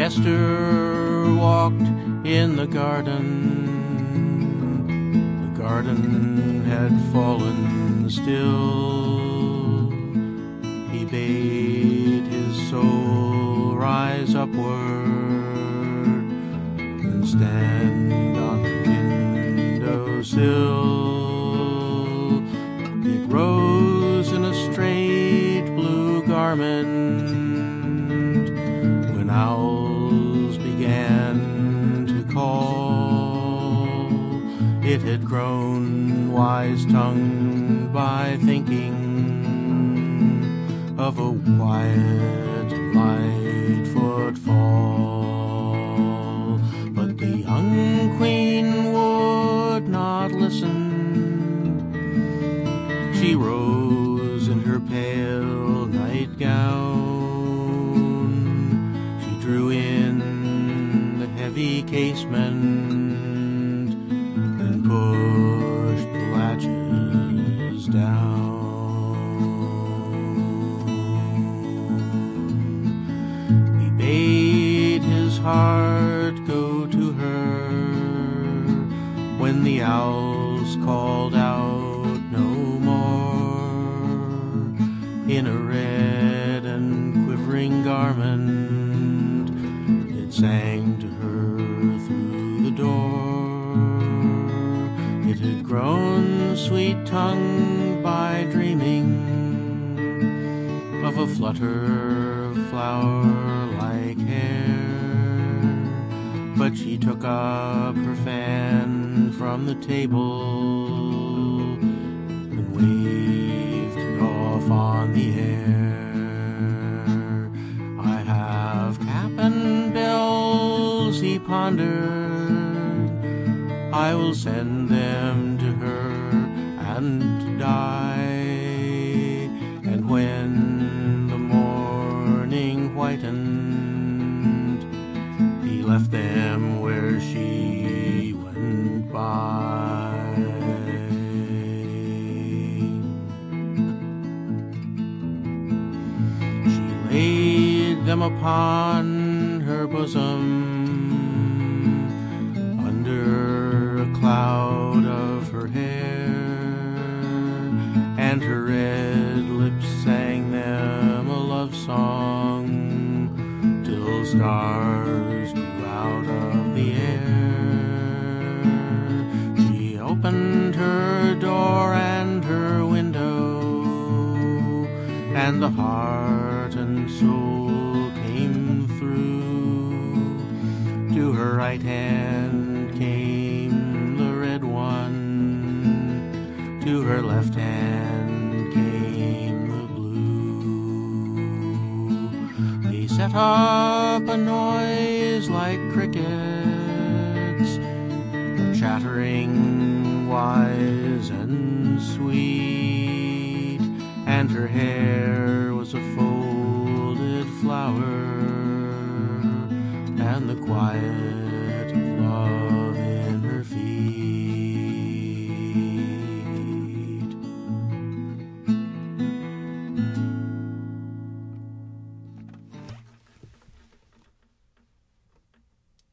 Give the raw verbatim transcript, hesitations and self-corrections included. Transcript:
Esther walked in the garden. The garden had fallen still. He bade his soul rise upward and stand on the windowsill. It rose in a straight blue garment when owls began to call. It had grown wise-tongued by thinking of a quiet, light footfall. But the young queen would not listen. She rose in her pale nightgown. She drew in the heavy casement and pushed the latches down. He bade his heart go to her when the owls called out no more. In a red and quivering garment, it sang to her through the door. It had grown sweet-tongued by dreaming of a flutter of flower-like hair. But she took up her fan from the table and waved it off on the air. I have cap and bells, he pondered. I will send them to her and die. And when the morning whitened, he left them where she went by. She laid them upon her bosom under a cloud of her hair, and her red lips sang them a love song till stars grew out of the air. She opened her door and her window, and the heart and soul came through. To her right hand came the red one, to her left hand came the blue. They set up a noise like crickets, a chattering wise and sweet, and her hair was a folded flower, and the quiet